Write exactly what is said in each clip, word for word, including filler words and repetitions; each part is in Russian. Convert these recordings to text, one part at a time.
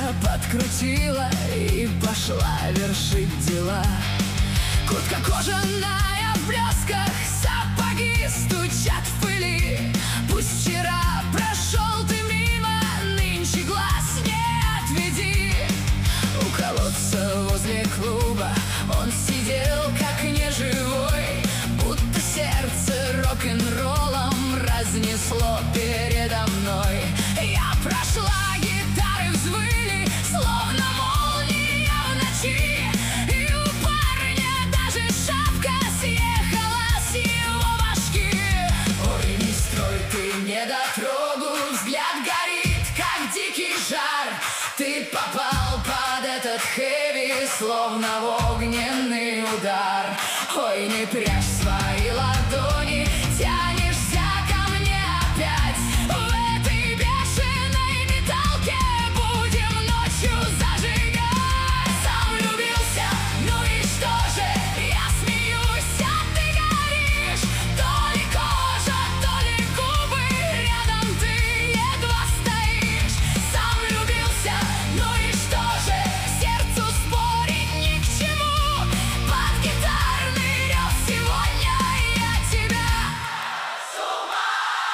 подкрутила и пошла вершить дела. Куртка кожаная в блесках, сапоги стучат в пыли. Пусть вчера прошел ты мимо, нынче глаз не отведи. У колодца возле клуба он сидел как неживой, будто сердце рок-н-роллом разнесло передо мной. Я прошла, гитары взвыли, словно молния в ночи, и у парня даже шапка съехала с его башки. Ой, не строй ты недотрогу, взгляд горит, как дикий жар. Ты попал под этот хэви, словно в огненный удар. Ой, не прячь свои ладони, тянешься ко мне опять. В этой бешеной металке будем ночью зажигать. Сам влюбился, ну и что же, я смеюсь, а ты горишь. То ли кожа, то ли губы, рядом ты едва стоишь. Сам влюбился, ну и что же, сердцу спорить ни к чему. Под гитарный рев сегодня я тебя с ума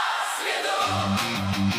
сведу.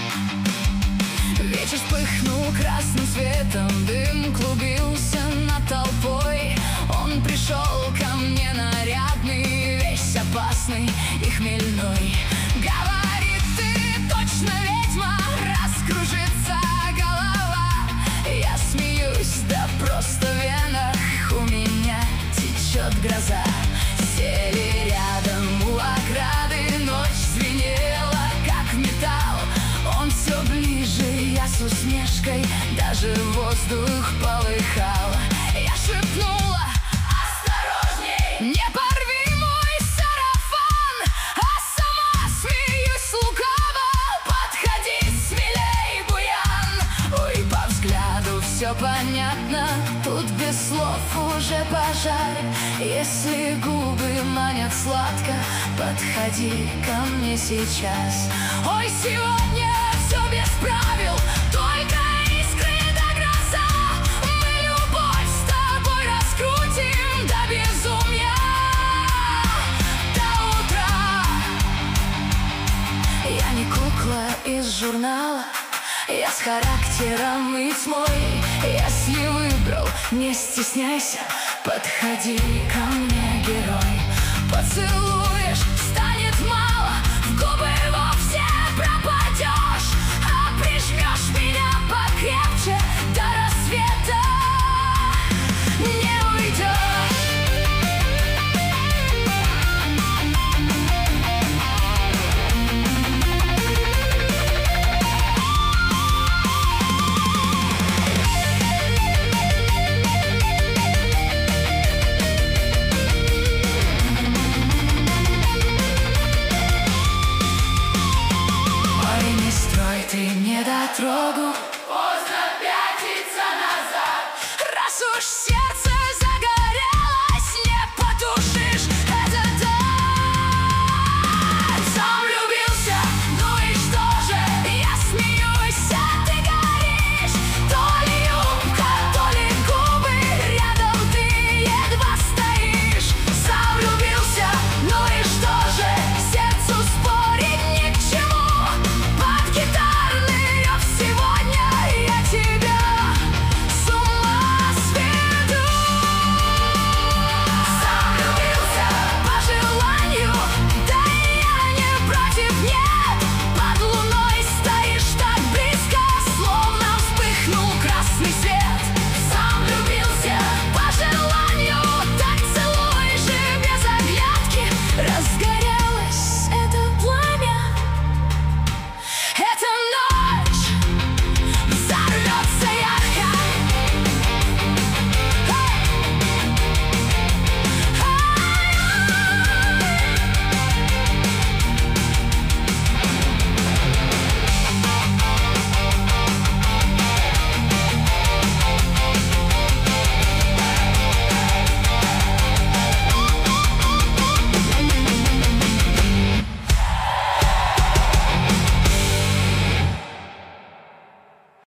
Вечер вспыхнул красным светом, дым клубился над толпой. Он пришел ко мне нарядный, весь опасный и хмельной. Говорит, ты точно ведьма, раскружится голова. Я смеюсь, да просто в венах у меня течет гроза. Сели рядом у ограды, ночь звенела, как металл. Он все ближе, я с усмешкой, даже воздух полыхал. Я шепнула: осторожней, не порви мой сарафан. А сама смеюсь лукаво: подходи смелей, буян. Ой, по взгляду все понятно, тут без слов уже пожар. Если губы манят сладко, подходи ко мне сейчас. Ой, сегодня все без правил, только искры да гроза. Мы любовь с тобой раскрутим до безумия, до утра. Я не кукла из журнала, я с характером и тьмой. Если выбрал, не стесняйся, подходи ко мне, герой. Поцелуй